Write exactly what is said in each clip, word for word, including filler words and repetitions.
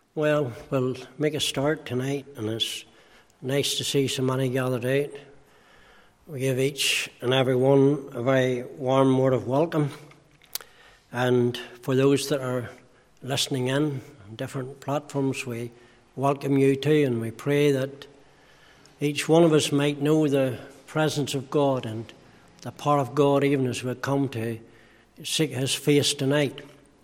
Well, we'll make a start tonight, and it's nice to see so many gathered out. We give each and every one a very warm word of welcome. And for those that are listening in on different platforms, we welcome you too, and we pray that each one of us might know the presence of God and the power of God even as we come to seek His face tonight.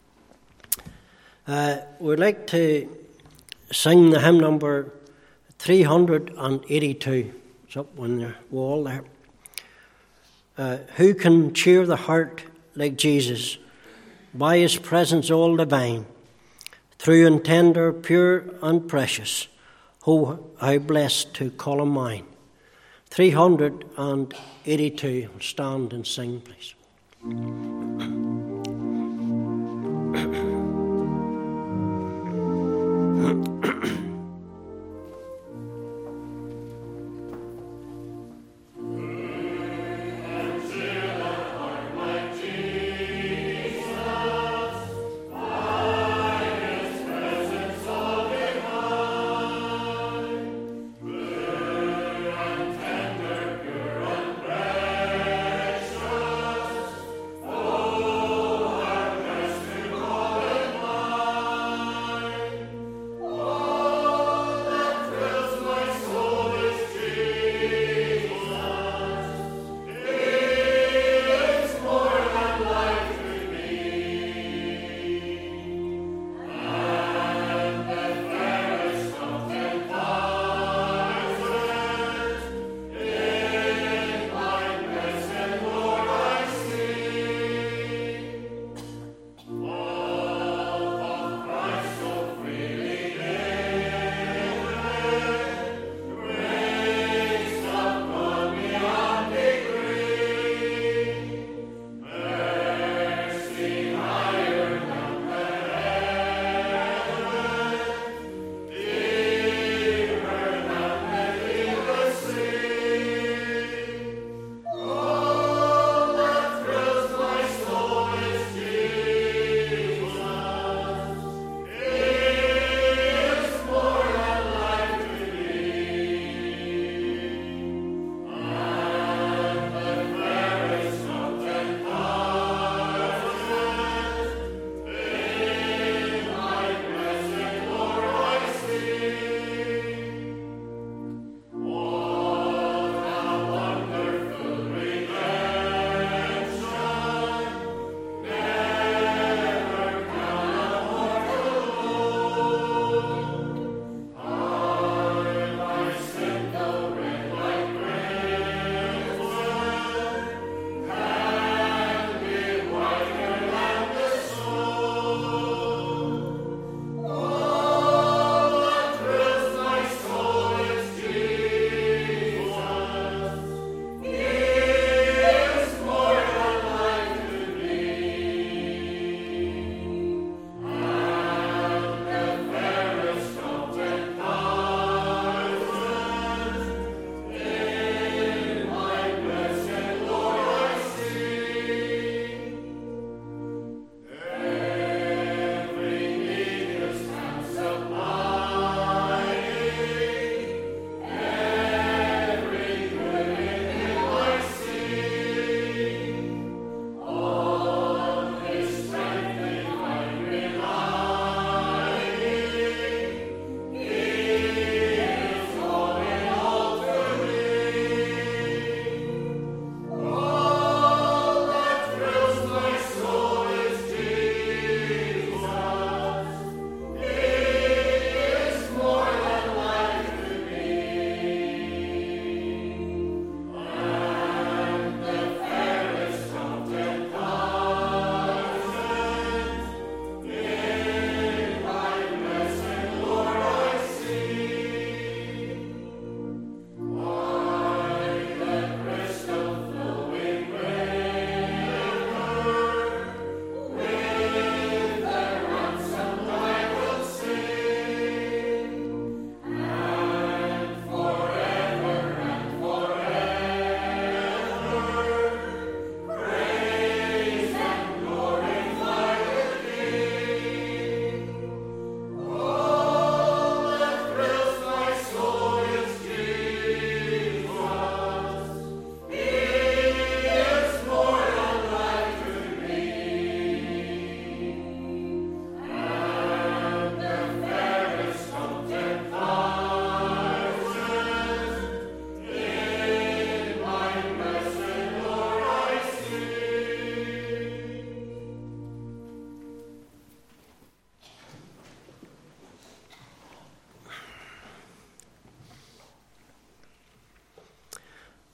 Uh, we'd like to sing the hymn number three hundred eighty-two. It's up on the wall there. Uh, Who can cheer the heart like Jesus, by His presence all divine, true and tender, pure and precious? Oh, how blessed to call Him mine. three hundred eighty-two. Stand and sing, please. Oh,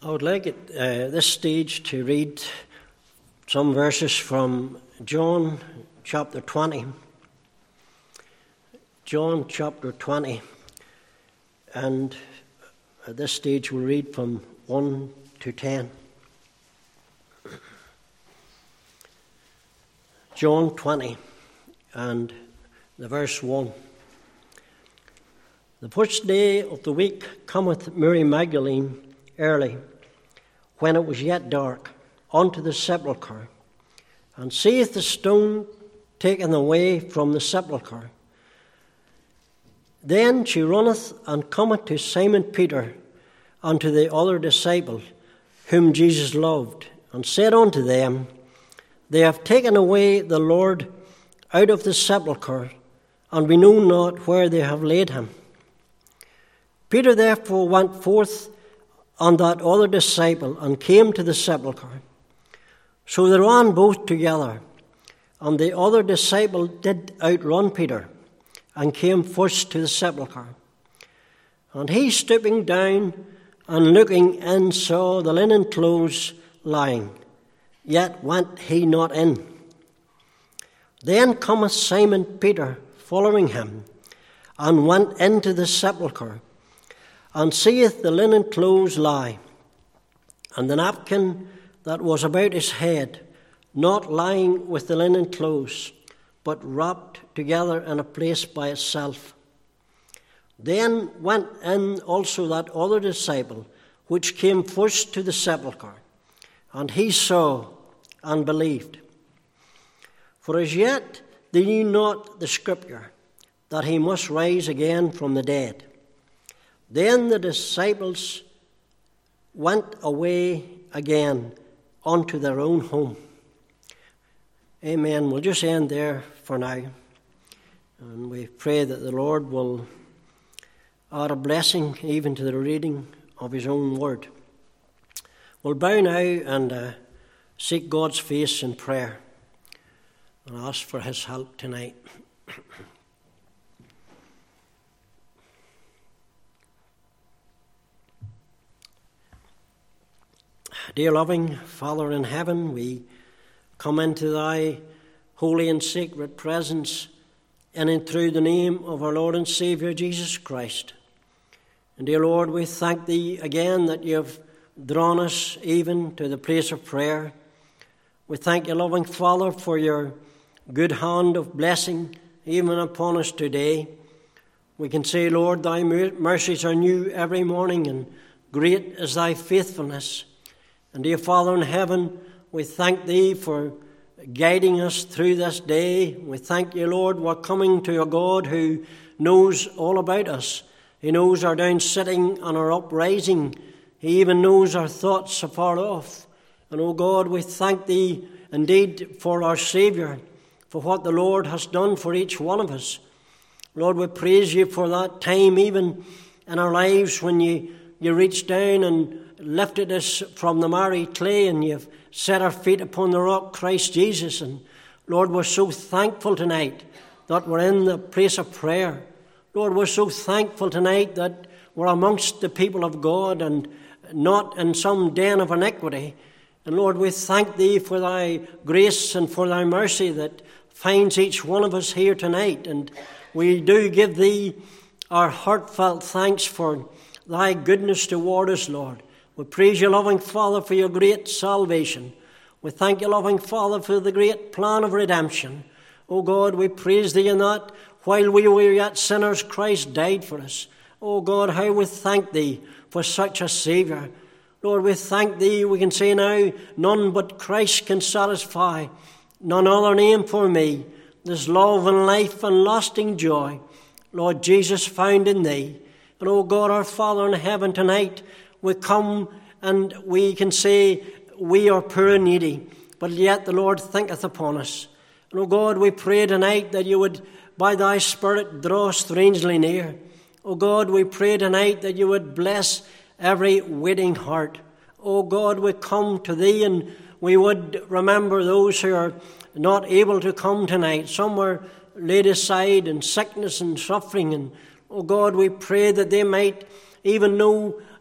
I would like at uh, this stage to read some verses from John chapter twenty. John chapter twenty. And at this stage we'll read from one to ten. John twenty and the verse one. The first day of the week cometh Mary Magdalene early, when it was yet dark, unto the sepulchre, and seeth the stone taken away from the sepulchre. Then she runneth and cometh to Simon Peter and to the other disciple, whom Jesus loved, and said unto them, They have taken away the Lord out of the sepulchre, and we know not where they have laid him. Peter therefore went forth and that other disciple, and came to the sepulchre. So they ran both together, and the other disciple did outrun Peter, and came first to the sepulchre. And he, stooping down and looking in, saw the linen clothes lying, yet went he not in. Then cometh Simon Peter following him, and went into the sepulchre, and seeth the linen clothes lie, and the napkin that was about his head, not lying with the linen clothes, but wrapped together in a place by itself. Then went in also that other disciple, which came first to the sepulchre, and he saw and believed. For as yet they knew not the scripture, that he must rise again from the dead. Then the disciples went away again unto their own home. Amen. We'll just end there for now. And we pray that the Lord will add a blessing even to the reading of his own word. We'll bow now and uh, seek God's face in prayer and ask for his help tonight. Dear loving Father in heaven, we come into thy holy and sacred presence in and through the name of our Lord and Saviour Jesus Christ. And dear Lord, we thank thee again that you have drawn us even to the place of prayer. We thank you, loving Father, for your good hand of blessing even upon us today. We can say, Lord, thy mercies are new every morning, and great is thy faithfulness. And dear Father in heaven, we thank thee for guiding us through this day. We thank you, Lord, we're coming to a God who knows all about us. He knows our down sitting and our uprising. He even knows our thoughts afar off. And, O God, we thank thee indeed for our Saviour, for what the Lord has done for each one of us. Lord, we praise you for that time even in our lives when you, you reached down and lifted us from the miry clay, and you've set our feet upon the rock, Christ Jesus. And Lord, we're so thankful tonight that we're in the place of prayer. Lord, we're so thankful tonight that we're amongst the people of God and not in some den of iniquity. And Lord, we thank thee for thy grace and for thy mercy that finds each one of us here tonight. And we do give thee our heartfelt thanks for thy goodness toward us, Lord. We praise you, loving Father, for your great salvation. We thank you, loving Father, for the great plan of redemption. O God, we praise thee in that while we were yet sinners, Christ died for us. O God, how we thank thee for such a Saviour. Lord, we thank thee, we can say now, none but Christ can satisfy, none other name for me. This love and life and lasting joy, Lord Jesus, found in thee. And O God, our Father in heaven, tonight we come and we can say we are poor and needy, but yet the Lord thinketh upon us. And O God, we pray tonight that you would, by thy Spirit, draw us strangely near. O God, we pray tonight that you would bless every waiting heart. O God, we come to thee and we would remember those who are not able to come tonight. Some are laid aside in sickness and suffering. And, O God, we pray that they might even know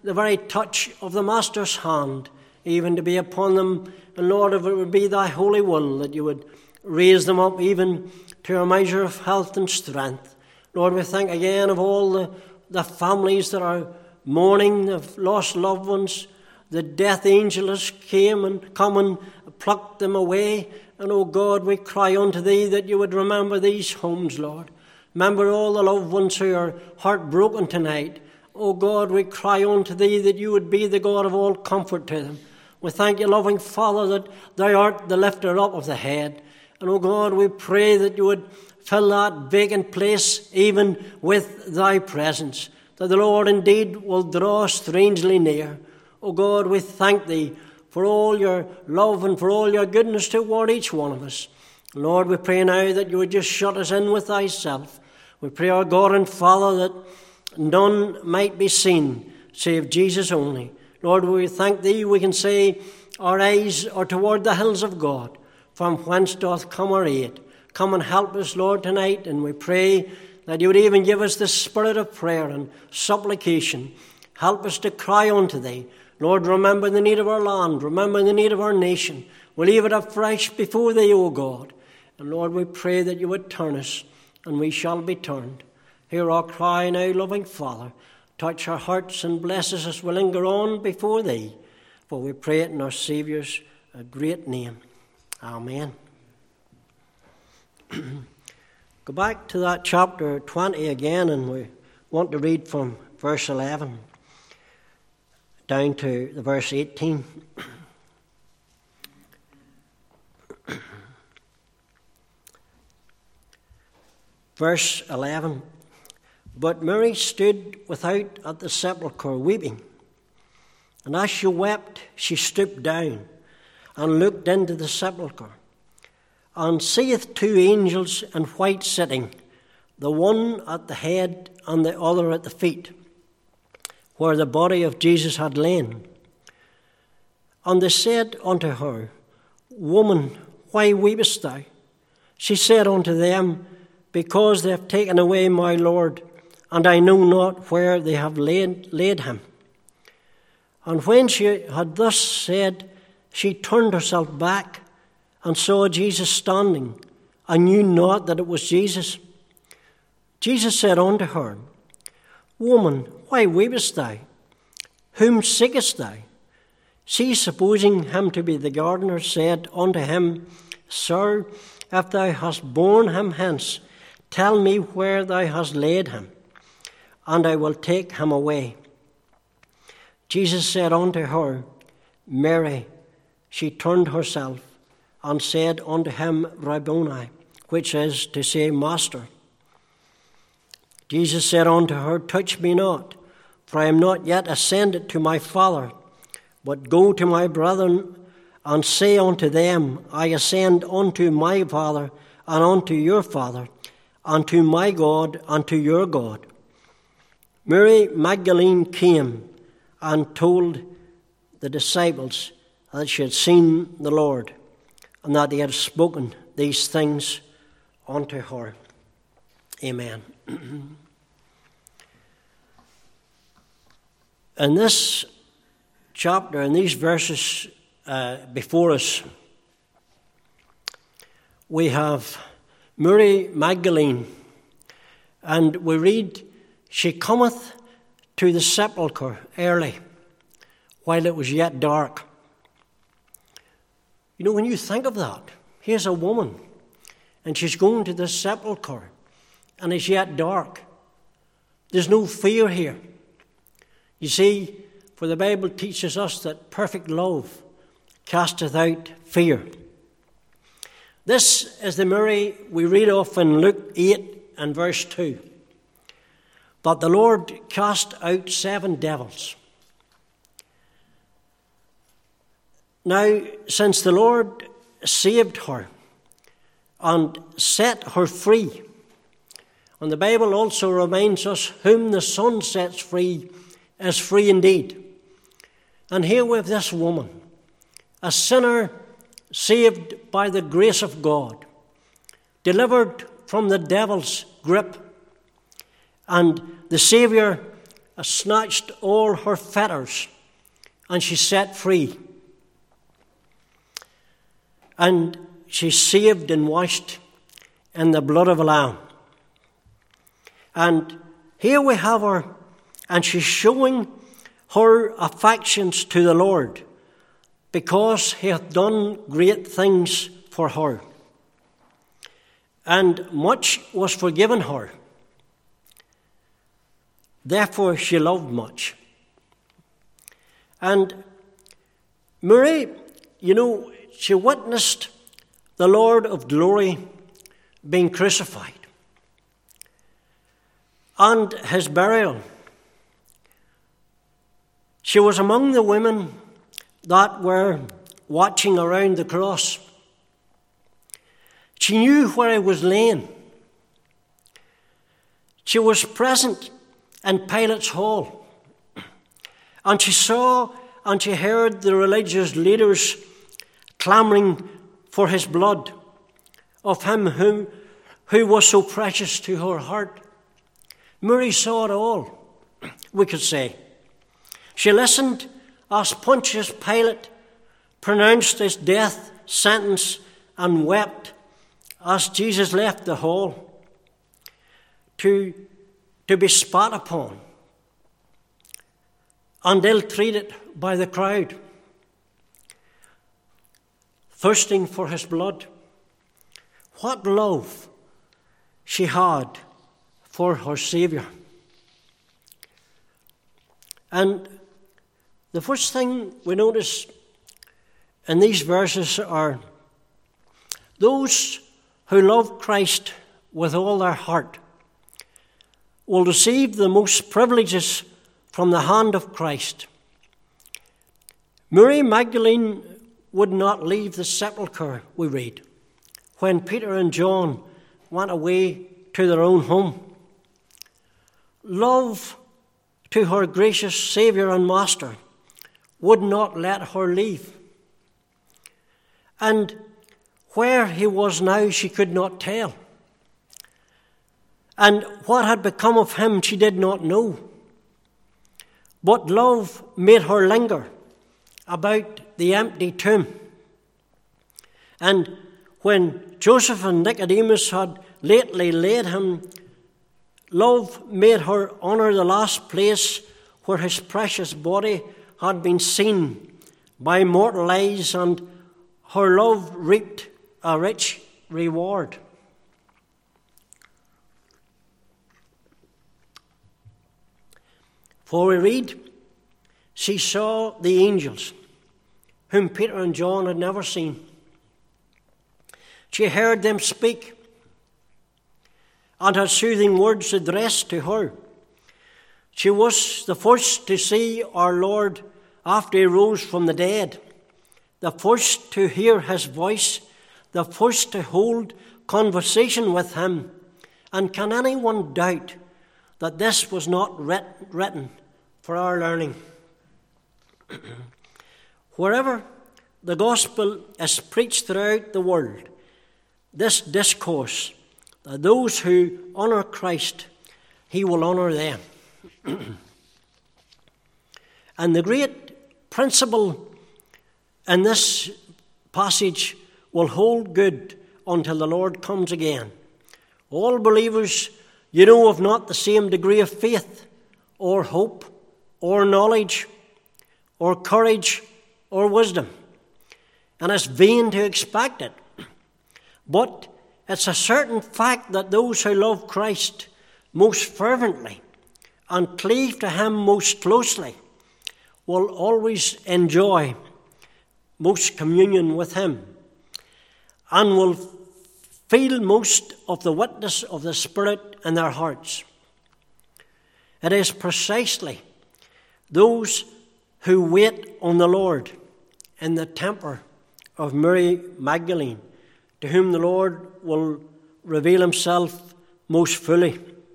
the very touch of the Master's hand, even to be upon them. And Lord, if it would be thy holy will, that you would raise them up even to a measure of health and strength. Lord, we think again of all the, the families that are mourning, have lost loved ones. The death angel has came and come and plucked them away. And, oh God, we cry unto thee that you would remember these homes, Lord. Remember all the loved ones who are heartbroken tonight. Oh God, we cry unto thee that you would be the God of all comfort to them. We thank you, loving Father, that thou art the lifter up of the head. And, oh God, we pray that you would fill that vacant place even with thy presence, that the Lord indeed will draw strangely near. Oh God, we thank thee for all your love and for all your goodness toward each one of us. Lord, we pray now that you would just shut us in with thyself. We pray, our God and Father, that none might be seen save Jesus only. Lord, we thank thee. We can say our eyes are toward the hills of God, from whence doth come our aid. Come and help us, Lord, tonight, and we pray that you would even give us the spirit of prayer and supplication. Help us to cry unto thee. Lord, remember the need of our land. Remember the need of our nation. We leave it afresh before thee, O God. And Lord, we pray that you would turn us, and we shall be turned. Hear our cry now, loving Father. Touch our hearts and bless us as we linger on before thee. For we pray it in our Saviour's great name. Amen. Go back to that chapter twenty again, and we want to read from verse eleven down to the verse eighteen. Verse eleven. But Mary stood without at the sepulchre weeping. And as she wept, she stooped down and looked into the sepulchre, and seeth two angels in white sitting, the one at the head and the other at the feet, where the body of Jesus had lain. And they said unto her, Woman, why weepest thou? She said unto them, Because they have taken away my Lord, and I know not where they have laid, laid him. And when she had thus said, she turned herself back and saw Jesus standing, and knew not that it was Jesus. Jesus said unto her, Woman, why weepest thou? Whom seekest thou? She, supposing him to be the gardener, said unto him, Sir, if thou hast borne him hence, tell me where thou hast laid him, and I will take him away. Jesus said unto her, Mary. She turned herself and said unto him, Rabboni, which is to say, Master. Jesus said unto her, Touch me not, for I am not yet ascended to my Father, but go to my brethren and say unto them, I ascend unto my Father and unto your Father, and to my God and to your God. Mary Magdalene came and told the disciples that she had seen the Lord, and that he had spoken these things unto her. Amen. In this chapter, in these verses uh, before us, we have Mary Magdalene, and we read, She cometh to the sepulchre early, while it was yet dark. You know, when you think of that, here's a woman, and she's going to the sepulchre, and it's yet dark. There's no fear here. You see, for the Bible teaches us that perfect love casteth out fear. This is the Mary we read of in Luke eight and verse two. But the Lord cast out seven devils. Now, since the Lord saved her and set her free, and the Bible also reminds us, whom the Son sets free is free indeed. And here we have this woman, a sinner saved by the grace of God, delivered from the devil's grip, and the Saviour snatched all her fetters, and she set free. And she's saved and washed in the blood of a lamb. And here we have her, and she's showing her affections to the Lord, because he hath done great things for her. And much was forgiven her. Therefore she loved much. And Mary, you know, she witnessed the Lord of glory being crucified and his burial. She was among the women that were watching around the cross. She knew where he was laying. She was present in Pilate's hall, and she saw and she heard the religious leaders clamouring for his blood, of him who, who was so precious to her heart. Mary saw it all, we could say. She listened as Pontius Pilate pronounced his death sentence and wept as Jesus left the hall to, to be spat upon and ill-treated by the crowd, thirsting for his blood. What love she had for her Saviour. And the first thing we notice in these verses are those who love Christ with all their heart will receive the most privileges from the hand of Christ. Mary Magdalene would not leave the sepulchre, we read, when Peter and John went away to their own home. Love to her gracious Saviour and Master would not let her leave. And where he was now she could not tell. And what had become of him she did not know. But love made her linger about the empty tomb. And when Joseph and Nicodemus had lately laid him, love made her honour the last place where his precious body had been seen by mortal eyes, and her love reaped a rich reward. For we read, she saw the angels, whom Peter and John had never seen. She heard them speak, and had soothing words addressed to her. She was the first to see our Lord after he rose from the dead, the first to hear his voice, the first to hold conversation with him. And can anyone doubt that this was not writ- written for our learning? Wherever the gospel is preached throughout the world, this discourse, that those who honour Christ, he will honour them. And the great principle in this passage will hold good until the Lord comes again. All believers, you know, have not the same degree of faith or hope or knowledge or courage or wisdom. And it's vain to expect it. But it's a certain fact that those who love Christ most fervently and cleave to him most closely will always enjoy most communion with him and will feel most of the witness of the Spirit in their hearts. It is precisely those who wait on the Lord in the temper of Mary Magdalene, to whom the Lord will reveal himself most fully.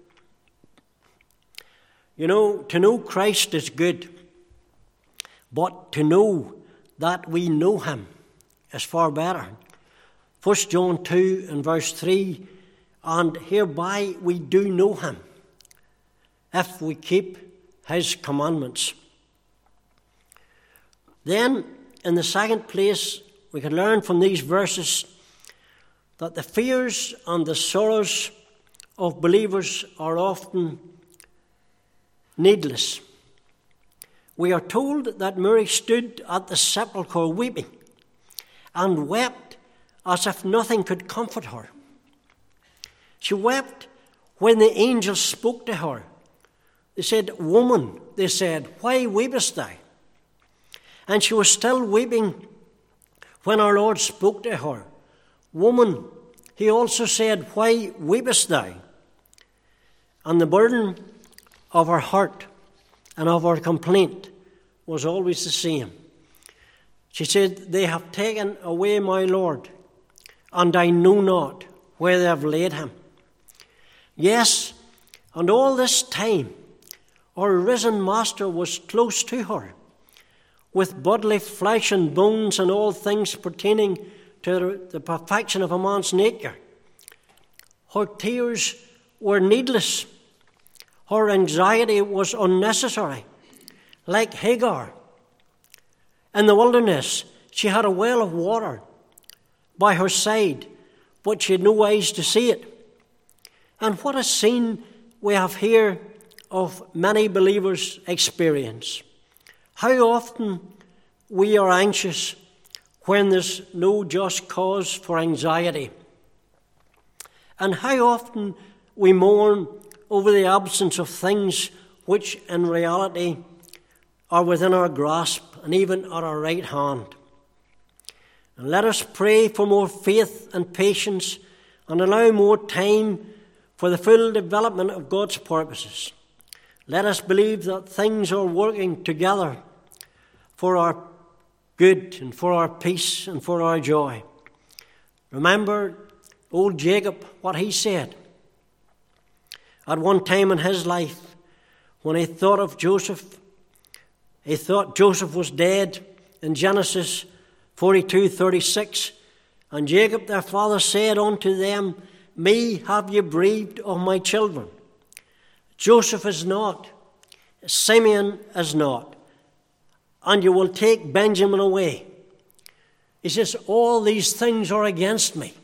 You know, to know Christ is good, but to know that we know him is far better. First John two and verse three, and hereby we do know him, if we keep his commandments. Then, in the second place, we can learn from these verses that the fears and the sorrows of believers are often needless. We are told that Mary stood at the sepulchre weeping and wept as if nothing could comfort her. She wept when the angels spoke to her. They said, "Woman," they said, "why weepest thou?" And she was still weeping when our Lord spoke to her. "Woman," he also said, "why weepest thou?" And the burden of her heart and of her complaint was always the same. She said, "They have taken away my Lord, and I know not where they have laid him." Yes, and all this time our risen Master was close to her, with bodily flesh and bones and all things pertaining to the perfection of a man's nature. Her tears were needless. Her anxiety was unnecessary. Like Hagar in the wilderness, she had a well of water by her side, but she had no eyes to see it. And what a scene we have here of many believers' experience. How often we are anxious when there's no just cause for anxiety. And how often we mourn over the absence of things which in reality are within our grasp and even at our right hand. And let us pray for more faith and patience and allow more time for the full development of God's purposes. Let us believe that things are working together for our good and for our peace and for our joy. Remember old Jacob, what he said. At one time in his life, when he thought of Joseph, he thought Joseph was dead in Genesis forty-two thirty-six. And Jacob their father said unto them, "Me have ye bereaved of my children. Joseph is not, Simeon is not, and you will take Benjamin away." He says, "All these things are against me."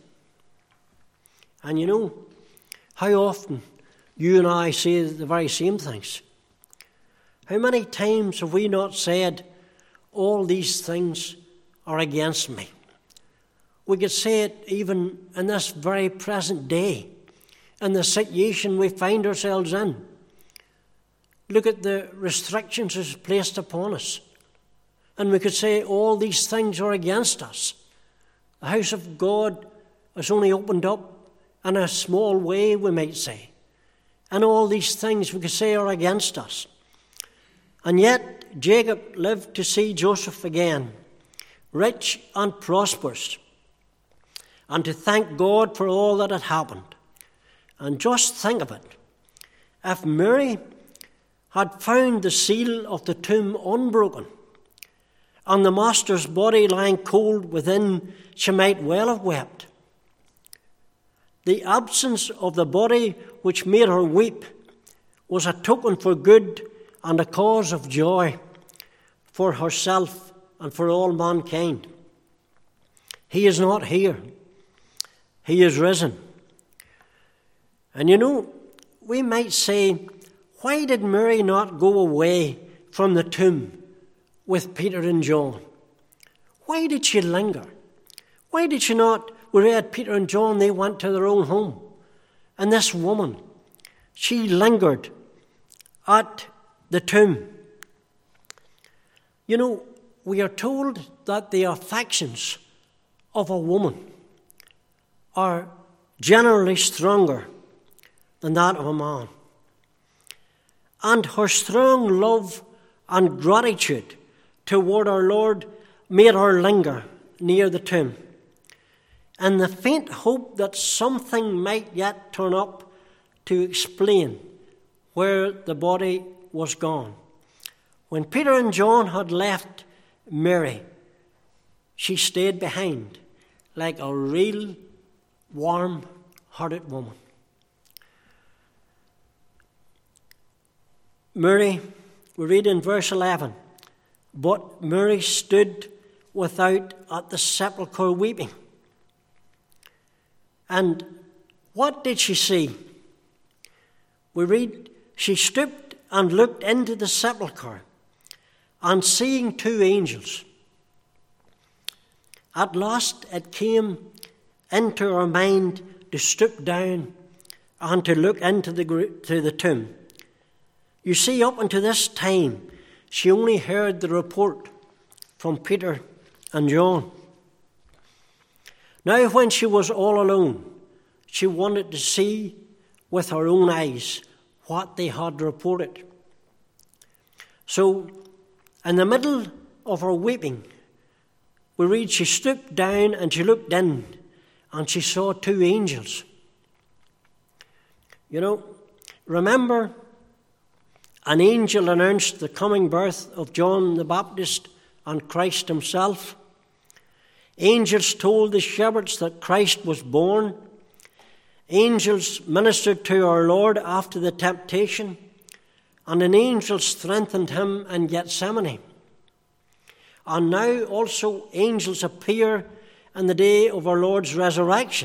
And you know, how often you and I say the very same things. How many times have we not said, "All these things are against me"? We could say it even in this very present day, in the situation we find ourselves in. Look at the restrictions that's placed upon us. And we could say, "All these things are against us." The house of God has only opened up in a small way, we might say. And all these things we could say are against us. And yet Jacob lived to see Joseph again, rich and prosperous, and to thank God for all that had happened. And just think of it. If Mary had found the seal of the tomb unbroken, and the Master's body lying cold within, she might well have wept. The absence of the body which made her weep was a token for good and a cause of joy for herself and for all mankind. He is not here. He is risen. And you know, we might say, why did Mary not go away from the tomb with Peter and John? Why did she linger? Why did she not, we read Peter and John, they went to their own home. And this woman, she lingered at the tomb. You know, we are told that the affections of a woman are generally stronger than that of a man. And her strong love and gratitude toward our Lord made her linger near the tomb, in the faint hope that something might yet turn up to explain where the body was gone. When Peter and John had left Mary, she stayed behind like a real warm-hearted woman. Mary we read in verse eleven, "But Mary stood without at the sepulchre weeping." And what did she see? We read, "She stooped and looked into the sepulchre, and seeing two angels." At last it came into her mind to stoop down and to look into the, to the tomb. You see, up until this time, she only heard the report from Peter and John. Now, when she was all alone, she wanted to see with her own eyes what they had reported. So, in the middle of her weeping, we read she stooped down and she looked in, and she saw two angels. You know, remember, an angel announced the coming birth of John the Baptist and Christ himself. Angels told the shepherds that Christ was born. Angels ministered to our Lord after the temptation, and an angel strengthened him in Gethsemane. And now also angels appear in the day of our Lord's resurrection.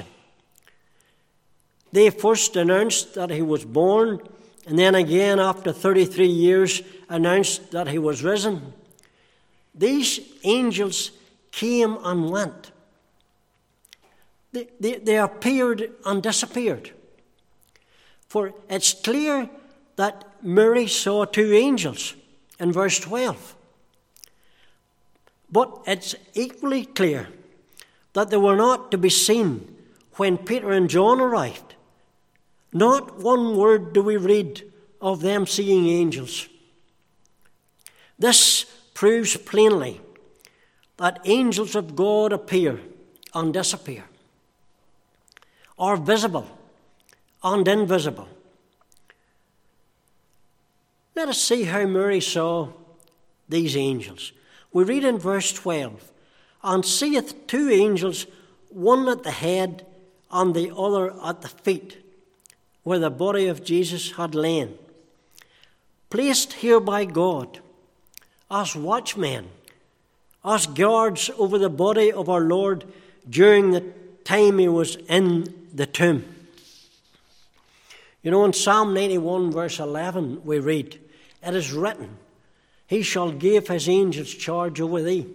They first announced that he was born, and then again after thirty-three years announced that he was risen. These angels came and went. They, they, they appeared and disappeared. For it's clear that Mary saw two angels in verse twelve. But it's equally clear that they were not to be seen when Peter and John arrived. Not one word do we read of them seeing angels. This proves plainly that angels of God appear and disappear, are visible and invisible. Let us see how Mary saw these angels. We read in verse twelve, "And seeth two angels, one at the head and the other at the feet, where the body of Jesus had lain, placed here by God as watchmen, as guards over the body of our Lord during the time he was in the tomb." You know, in Psalm ninety-one, verse eleven, we read, "It is written, He shall give his angels charge over thee."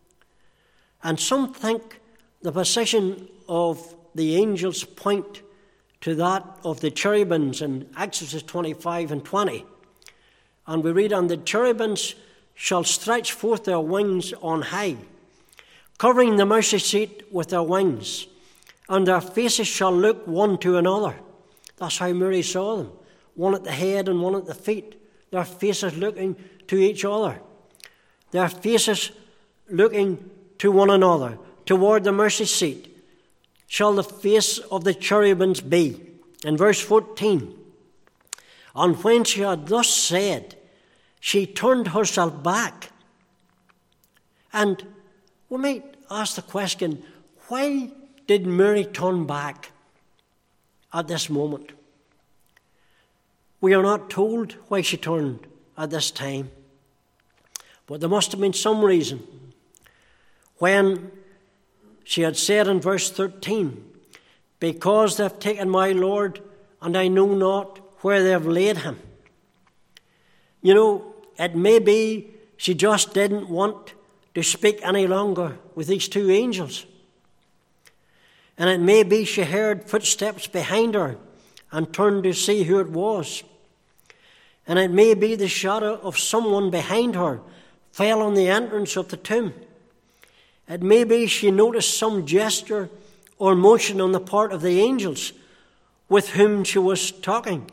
And some think the position of the angels point to that of the cherubims in Exodus twenty-five and twenty. And we read, "And the cherubims shall stretch forth their wings on high, covering the mercy seat with their wings, and their faces shall look one to another." That's how Mary saw them, one at the head and one at the feet, their faces looking to each other, their faces looking to one another, toward the mercy seat shall the face of the cherubims be. In verse fourteen, "And when she had thus said, she turned herself back." And we might ask the question, why did Mary turn back at this moment? We are not told why she turned at this time, but there must have been some reason. When she had said in verse thirteen, "Because they have taken my Lord, and I know not where they have laid him." You know, it may be she just didn't want to speak any longer with these two angels. And it may be she heard footsteps behind her and turned to see who it was. And it may be the shadow of someone behind her fell on the entrance of the tomb. It may be she noticed some gesture or motion on the part of the angels with whom she was talking,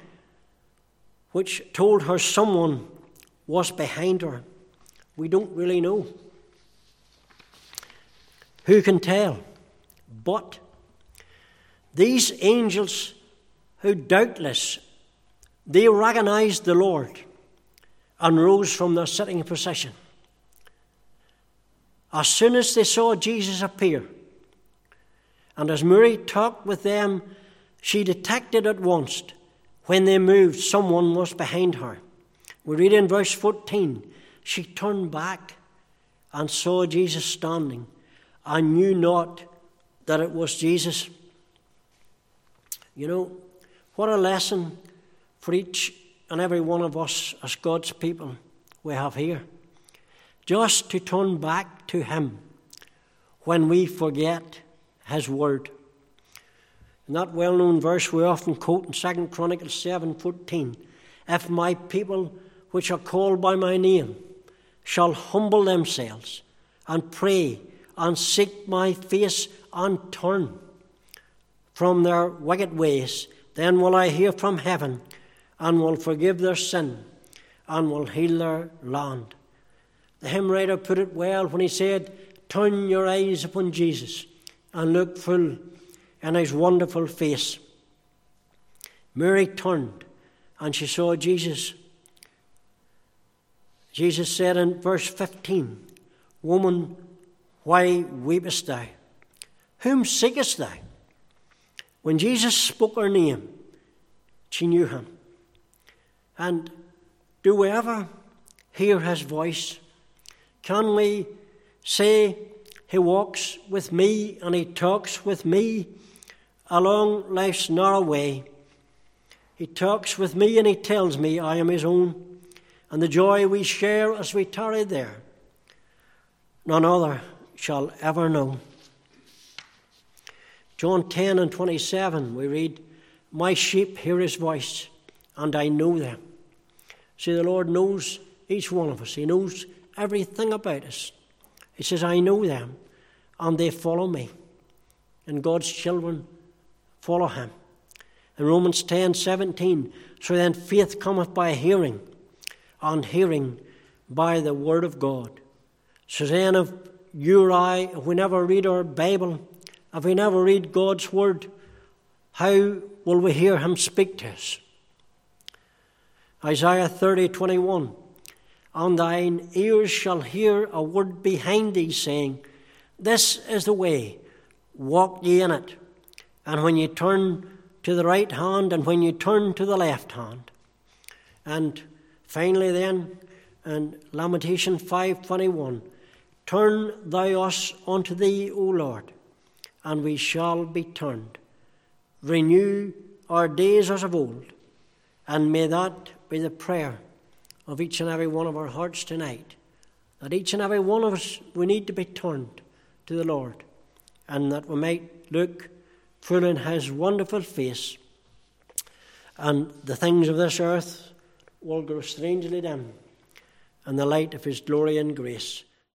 which told her someone was behind her. We don't really know. Who can tell? But these angels, who doubtless they recognized the Lord and rose from their sitting position, as soon as they saw Jesus appear, and as Mary talked with them, she detected at once when they moved someone was behind her. We read in verse fourteen, she turned back and saw Jesus standing and knew not that it was Jesus. You know, what a lesson for each and every one of us as God's people we have here. Just to turn back to him when we forget his word. In that well-known verse we often quote in Second Chronicles seven fourteen, if my people which are called by my name shall humble themselves and pray and seek my face and turn from their wicked ways, then will I hear from heaven and will forgive their sin and will heal their land. The hymn writer put it well when he said, turn your eyes upon Jesus and look full in his wonderful face. Mary turned and she saw Jesus. Jesus said in verse fifteen, woman, why weepest thou? Whom seekest thou? When Jesus spoke her name, she knew him. And do we ever hear his voice? Can we say, he walks with me and he talks with me along life's narrow way? He talks with me and he tells me I am his own, and the joy we share as we tarry there, none other shall ever know. John ten and twenty-seven, we read, my sheep hear his voice, and I know them. See, the Lord knows each one of us. He knows everything about us. He says, I know them, and they follow me. And God's children follow him. In Romans ten seventeen, so then faith cometh by hearing, and hearing by the word of God. So then if you or I, if we never read our Bible, if we never read God's word, how will we hear him speak to us? Isaiah thirty twenty-one, and thine ears shall hear a word behind thee, saying, this is the way, walk ye in it. And when you turn to the right hand, and when you turn to the left hand. And finally then, in Lamentation five twenty-one, turn thou us unto thee, O Lord, and we shall be turned. Renew our days as of old, and may that be the prayer of each and every one of our hearts tonight, that each and every one of us, we need to be turned to the Lord, and that we might look full in his wonderful face, and the things of this earth will grow strangely dim in the light of his glory and grace.